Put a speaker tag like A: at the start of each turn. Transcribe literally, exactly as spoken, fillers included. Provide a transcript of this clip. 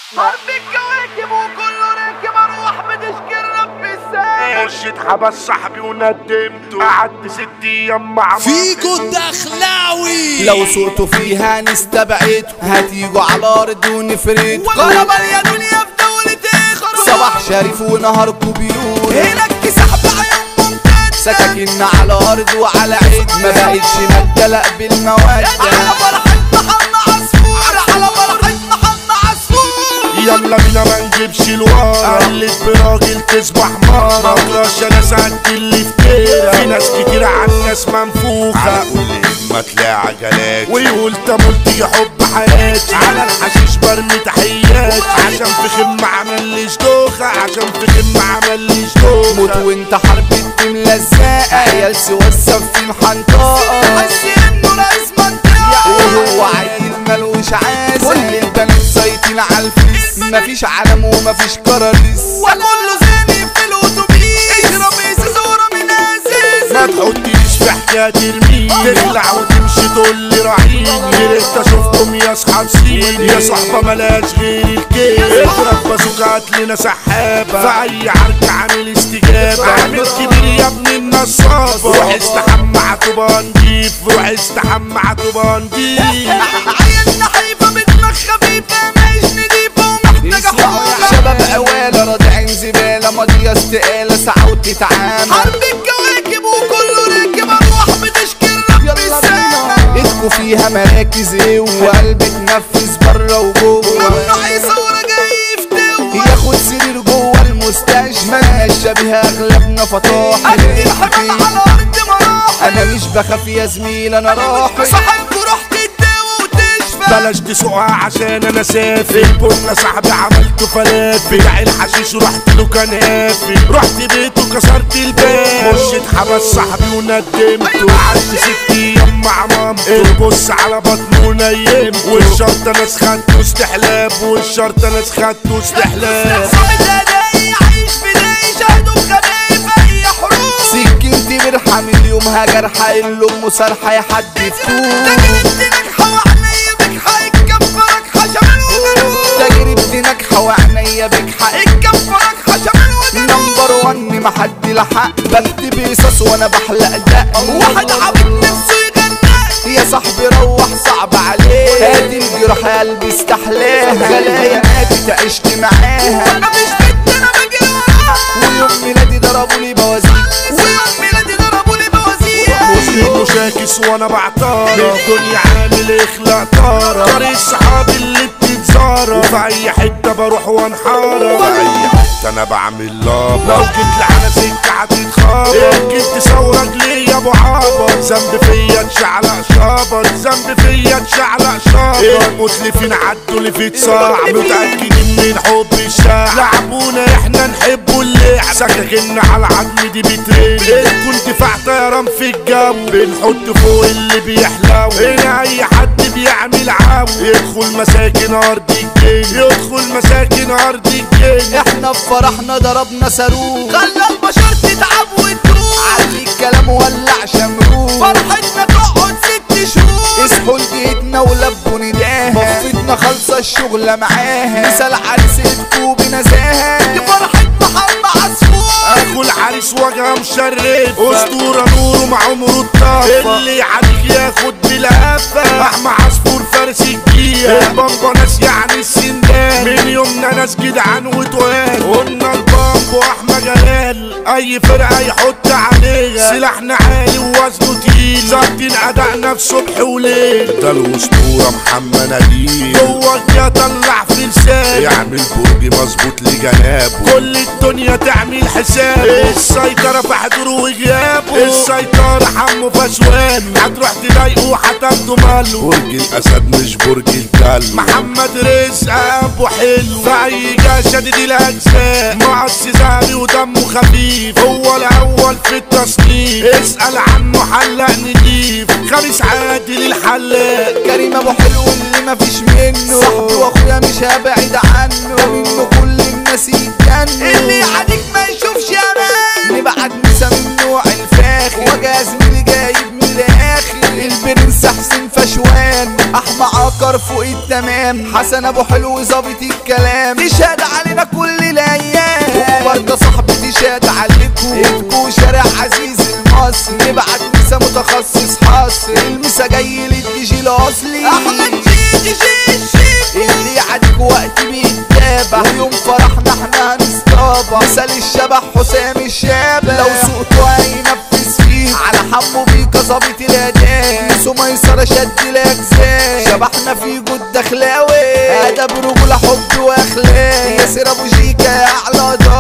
A: حرب الكواكب وكله راكب اروح بتشكي رب الساعة.
B: مرشد حبس صاحبي وندمته قعدت ست ايام مع
C: فيكو الدخلاوي
D: لو سقطوا فيها نستبعدكم هتيجوا على الارض ونفردكم.
A: غربا يا دنيا في دولتين
D: صباح شريف ونهاركم بيقول
A: هناك سحب عيون ممتد
D: سكاكين على الارض وعلى عيد ما بقتش مدلق بالمودة.
A: على فرحة محمد عصفور على فرحة محمد عصفور.
B: يلا بينا ما نجيبش الورا قلت براجل تصبح مارة مطرش انا سعدت اللي في كيرة في ناس كتير عن ناس منفوخة على كل همة تلاقي عجلات ويقول تمولتي حب حياتي على الحشيش برمي تحياتي عشان في خمة عمليش دوخة عشان في خمة عمليش دوخة
D: موت وانت حرب التيم لزاقة عيال سوا السفين حنطاقة
A: حسي انه رئيس منطقة
D: وهو عيل ملوش عازة كل البنات زيتين على الفيس مفيش علم ومفيش كراريس
A: وكله زاني في الاتوبيس اشرب ازازة ورا من ازاز.
B: ما تحطيش في حكاية ترميني تخلع وتمشي تقول لي راعيني يا ريت اشوفكم يا اصحاب سيني يا صحبة ملاش غير الكيف اضرب بازوكا هاتلنا سحابة في اي عركة عامل استجابة عامل كبير يا ابن النصابة روح استحمى عتوبة نضيف روح استحمى عتوبة نضيف
A: عيالنا حيفا بدماغ خفيفة ماهيش نضيفة ومحتاجة حقوق.
D: شباب عوالة رادعين زبالة ماضية استقالة ساعة وتتعامل
A: حرب الكواكب وكله راكب اروح بتشكي رب الساعة.
D: ايدكوا فيها مراكز ايه وقلب تنفذ بره وجوه
A: ممنوع يصور جاي يفتوى
D: ياخد سرير جوه المستشفى مالهاش شبيه اغلبنا فطاح
A: ادي الحمام على ارض مراحل.
D: انا مش بخاف يا زميل انا راحل
A: صاحبكوا رحت تداوى وتشفى
B: بلاش تسوقها عشان انا سافر كنا صاحبي عملته فلافل بتاع الحشيش ورحت له كان هافل رحت بيته كسرت الباب مرشد حبس صاحبي وندمته قعدت ست ايام مع مامته تبص على بطنه ونيمته والشرطة ناس خدته استحلاب والشرطة ناس خدته استحلاب
A: صاحب الهدايا عايش في داي شهده بخبايا في اي حروب.
D: سكنتي برحة من يومها جرحة اللي امه سرحة يا حد يفوق
A: تجربتي ناجحة وعينيا بجحة الكفرك حشمل وجنوب.
D: تجربتي ناجحة وعينيا بجحة
A: الكفرك حشمل وجنوب.
D: نمبر ون محد لحق بكتب قصص وانا بحلق دق
A: واحد عبد نفسه يغنى
D: يا صاحبي روح صعب عليه هادي الجراح يا قلبي استحلاها خلايا ماتت عشت معاها
A: مفيش بنت انا بجري وراها
D: ويوم ميلادي ضربوا لي بوازيك
A: ويوم ميلادي ضربوا لي بوازير.
B: مسلم وشاكس وانا بعطارة الدنيا عامل اخلاق طارة طريق الصحاب اللي بتتزارة وفي اي حتة بروح وانحارة في اي حتة انا بعمل لابا لو جيت لعنا سكة هتتخابط جيت تسوق لي يا ابو عابر ذنب فيا تشعلق شابر ذنب فيا تشعلق شابر المتلفين عدوا اللي في صاع متأكدين من حب الشعب لعبونا احنا نحبوا اللعب سكاكين على العظم دي بترين كنت دفاع طيران في الجو بنحط فوق اللي بيحلو هنا اي حد بيعمل عو يدخل مساكن ارض الجن يدخل مساكن ارض الجن
D: احنا في فرحنا ضربنا صاروخ
A: خلى البشر تتعب وتروح
D: علي الكلام ولع شمروخ
A: فرحتنا تقعد ست شهور.
D: اصحوا لجيتنا ولبوا نداها بفتنا خالصة الشغلة معاها مثال عرسيتكوا بنزاهة
A: دي فرحة محمد عصفور
B: اخو العريس وجهه مشرف اسطوره نوره مع عمره الطافه اللي عليك ياخد بالهفه احمى عصفور فارس الجيل البامبا ناس يعني السندان من يومنا ناس جدعان وتقال قلنا البامبا احمى جلال اي فرقه يحط عليها سلاحنا عالي ووزنه تقيل ظابطين ادائنا في صبح وليل ده الاسطوره محمد نجيب جوه يا طلع في لسان يعمل برج مظبوط لجنابه كل الدنيا تعمل حساب السيطرة في حضوره وغيابه السيطرة حمو فشوان هتروح تضايقه هتاخده ماله برج الاسد مش برج الكلب محمد رزق ابو حلو في اي جا شديد الاجزاء مقص ذهبي ودمه خفيف هو الاول في التصنيف اسأل عنه حلاق نضيف خميس عادل الحلاق
D: كريم ابو حلو اللي مفيش منه صاحبي واخويا مش هبعد عنه منه كل الناس يتجنوا
A: اللي يعاديك ما يشوفش امان
D: نبعت مسا من نوع الفاخر وجا زميلي جايب من الاخر البرنس حسين فشوان احمى عقر فوق التمام، حسن ابو حلو ظابط الكلام، تشهد علينا كل الايام، وبرده صاحبي تشهد عليكو ايدكو شارع عزيز المصري، نبعت مسا متخصص حصري، المسا جاي للدي جي الاصلي
A: احمد جي جي جي
D: اللي يعدك وقت بيتابع، ويوم فرحنا احنا هنستابع، مثال الشبح حسام الشابح، لو سوقته هينفذ فيك على حمو بيكا ظابط الاداء، يسو ميسرة شد الاجزاء، شبحنا في جود دخلاوي، ادب رجولة حب واخلاق، ياسر ابو جيكا يا اعلى دار.